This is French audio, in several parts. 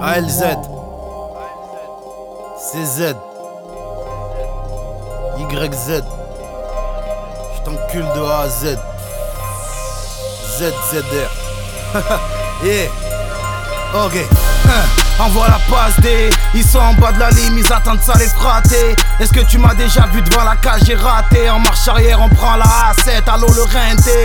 ALZ, CZ, YZ, je t'encule de A à Z, ZZR. Yeah, ok. Envoie la passe D, ils sont en bas de la ligne, ils attendent ça les frater. Est-ce que tu m'as déjà vu devant la cage, j'ai raté. En marche arrière on prend la A7, allô le rinté.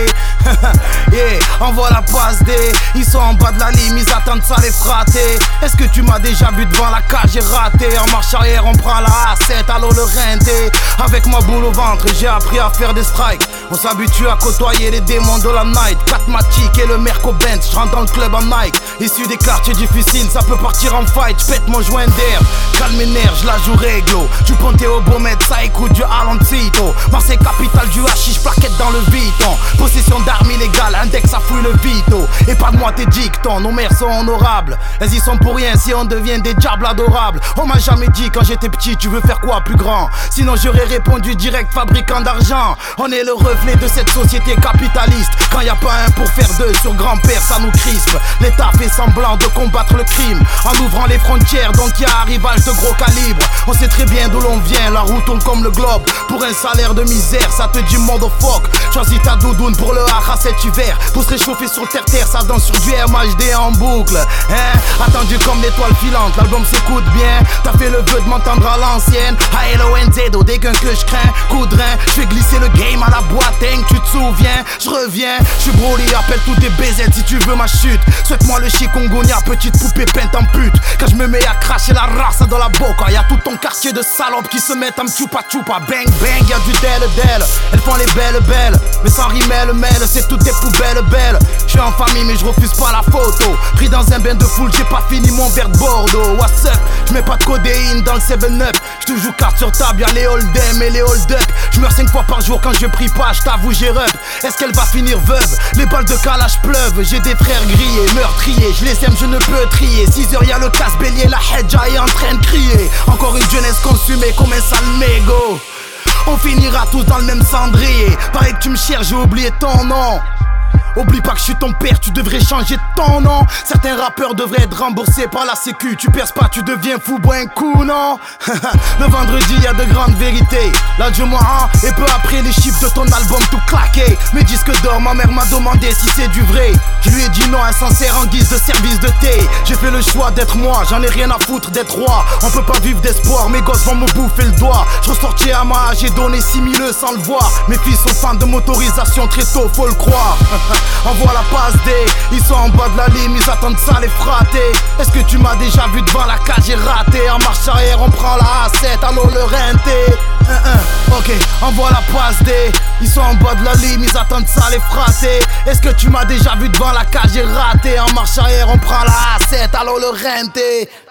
Yeah, envoie la passe D, ils sont en bas de la ligne, ils attendent ça les frater. Est-ce que tu m'as déjà vu devant la cage, j'ai raté. En marche arrière on prend la A7, allô le rinté. Avec ma boule au ventre, j'ai appris à faire des strikes. On s'habitue à côtoyer les démons de la night. Catmatic et le Merco Benz, j'rentre dans le club en Nike. Issu des quartiers difficiles, ça peut partir en fight. J'pète mon joint d'air, calme mes nerfs, j'la joue réglo. Du Ponte au Beaumet, ça écoute du Aloncito. Marseille capitale du hashish, plaquette dans le Vuitton. Possession d'armes illégales, index ça fouille le Vito. Épargne-moi tes dictons, nos mères sont honorables. Elles y sont pour rien si on devient des diables adorables. On m'a jamais dit quand j'étais petit, tu veux faire quoi plus grand? Sinon j'aurais répondu direct, fabricant d'argent. On est le reflet de cette société capitaliste. Quand y a pas un pour faire deux sur grand-père, ça nous crispe. L'État fait semblant de combattre le crime en ouvrant les frontières, donc y a arrivage de gros calibre. On sait très bien d'où l'on vient, la roue tourne comme le globe. Pour un salaire de misère, ça te dit motherfuck. Choisis ta doudoune pour le hara cet hiver. Pour se réchauffer sur terre, ça danse sur du MHD en boucle. Hein? Attendu comme l'étoile filante, l'album s'écoute bien. T'as fait le vœu de m'entendre à l'ancienne. A-L-O-N-Z-O, dès qu'un que je crains, coup de rein. Je fais glisser le game à la boîte, hein, tu te souviens? Je reviens, je suis Broly, appelle tous tes BZ si tu veux ma chute. Souhaite-moi le chikungunya, petite poupée peinte en pute. Quand je me mets à cracher la race dans la boca, y'a tout ton quartier de salopes qui se mettent à me tchoupa tchoupa. Bang bang, y'a du del. Elles font les belles, mais sans rimel, c'est toutes des poubelles belles. Je suis en famille mais je refuse pas la photo. Pris dans un bain de foule, j'ai pas fini mon verre de Bordeaux. What's up? Je mets pas de codéine dans le 7-up. Je te joue carte sur table, y'a les hold'em et les hold-up. Je meurs 5 fois par jour quand je prie pas, je t'avoue j'ai rep. Est-ce qu'elle va finir veuve? Les balles de calage pleuvent, j'ai des frères grillés, meurtriers. Je les aime, je ne peux trier. 6h y'a le casse-bélier, la hedja est en train de crier. Encore une jeunesse consumée comme un sale mégot. On finira tous dans le même cendrier. Pareil que tu me cherches, j'ai oublié ton nom. Oublie pas que je suis ton père, tu devrais changer ton nom. Certains rappeurs devraient être remboursés par la sécu. Tu perces pas, tu deviens fou, bois un coup, non? Le vendredi y'a de grandes vérités. Là je moi et peu après les chiffres de ton album tout claqué. Mes disques d'or, ma mère m'a demandé si c'est du vrai. Je lui ai dit non, insincère en guise de service de thé. J'ai fait le choix d'être moi, j'en ai rien à foutre d'être roi. On peut pas vivre d'espoir, mes gosses vont me bouffer le doigt. Je ressortis à ma j'ai donné 6000 sans le voir. Mes filles sont fans de motorisation très tôt, faut le croire. Envoie la passe D, ils sont en bas de la ligne, ils attendent ça les frater. Est-ce que tu m'as déjà vu devant la cage, j'ai raté. En marche arrière on prend la A7, allô le rinté. Ok, envoie la passe D, ils sont en bas de la ligne, ils attendent ça les frater. Est-ce que tu m'as déjà vu devant la cage, j'ai raté. En marche arrière on prend la A7, allô le rinté.